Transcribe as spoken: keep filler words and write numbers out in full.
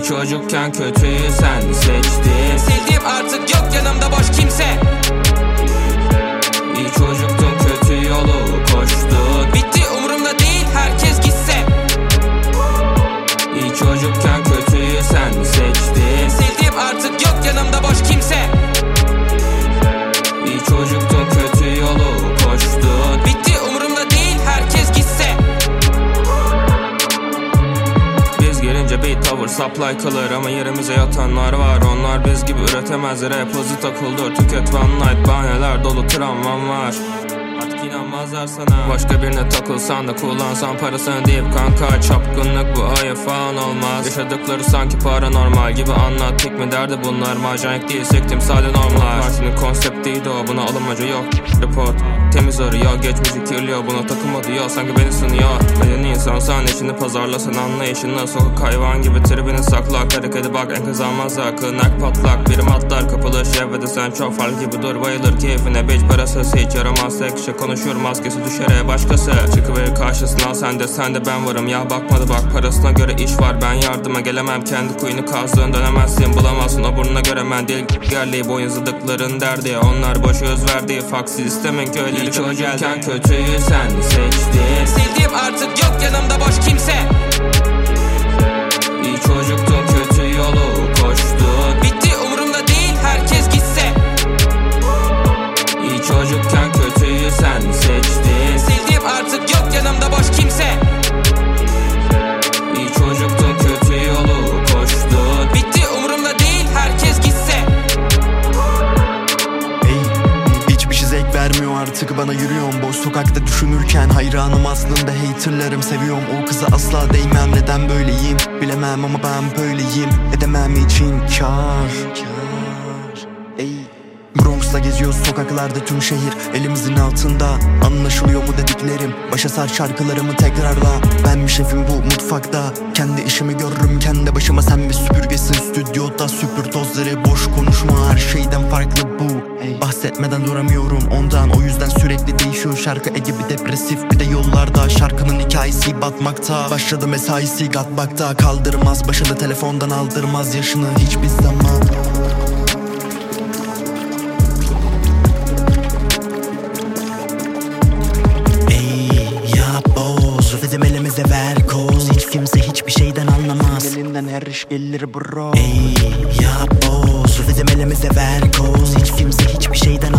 İyi çocukken kötüyü sen seçtin. Sildim artık yok yanımda boş kimse. İyi çocuktun kötü yolu koştun. Bitti umurumda değil herkes gitse. İyi çocukken kötüyü sen seçtin. Sildim artık yok yanımda boş kimse. İyi çocuktun kötü yolu koştun. Bitti umurumda değil herkes gitse. Biz gelince bir tavır supply kalır ama yerimize yatanlar var. Onlar biz gibi üretemez, rap hızlı takıldır. Tüket one night, bahaneler dolu travmam var. Artık inanmazlar sana. Başka birine takılsan da kullansan parasını deyip kanka. Çapkınlık bu hayır falan olmaz. Yaşadıkları sanki paranormal gibi anlattık mı derdi bunlar. Macanik değilsek timsali normlar. Partinin konseptiydi o, buna alınmaca yok. Report temiz arıyor, geçmişi kirliyor. Buna takılma diyor, sanki beni sınıyor. Medeni insansan işini pazarlasın anlayışını. Sokak hayvan gibi tribini saklak. Hareketi bak enkaz almazlar, kılnak patlak. Birim atlar kapılır şevvede sen çok fark gibi dur. Bayılır keyfine bitch parasız hiç yaramaz. Tek şey konuşur maskesi düşer başkası. Çıkıverir karşısına sen de sen de ben varım. Ya bakmadı bak parasına göre iş var. Ben yardıma gelemem, kendi kuyunu kazdığın dönemezsin. Bulamazsın o burnuna göre mendil gerliği. Boyun zıdıkların derdi. Onlar boş öz verdiği faksi istemin köyleri. İyi çocukken kötüyü sen seçtin. Sildim artık yok yanımda boş kimse. İyi çocuktun kötü yolu koştun. Bitti umurumda değil herkes gitse. İyi çocukken kötüyü sen seçtin. Sildim artık yok yanımda boş kimse. İyi çocuktun kötü yolu koştun. Bitti umurumda değil herkes gitse. Hiçbir şey zevk vermiyor artık bana, yürüyorum boş sokakta düşünürken. Hayranım aslında, haterlarım seviyorum. O kıza asla değmem, neden böyleyim bilemem ama ben böyleyim. Edemem için kar. Ey. Bronx'ta geziyoruz sokaklarda tüm şehir elimizin altında. Anlaşılıyor mu dediklerim, başa sar şarkılarımı tekrarla. Ben bir şefim bu mutfakta, kendi işimi görürüm kendi başıma. Sen bir süpürgesin stüdyoda, süpür tozları, boş konuşma, her şeyden farklı bu. Bahsetmeden duramıyorum ondan, o yüzden sürekli değişiyor şarkı. Ege bir depresif bir de yollarda, şarkının hikayesi batmakta. Başladı mesaisi katmakta, kaldırmaz başını telefondan aldırmaz yaşını hiçbir zaman. Dedim elimize ver koz, hiç kimse hiçbir şeyden anlamaz. Elinden her iş gelir bro. Ey ya boz, dedim elimize ver koz, hiç kimse hiçbir şeyden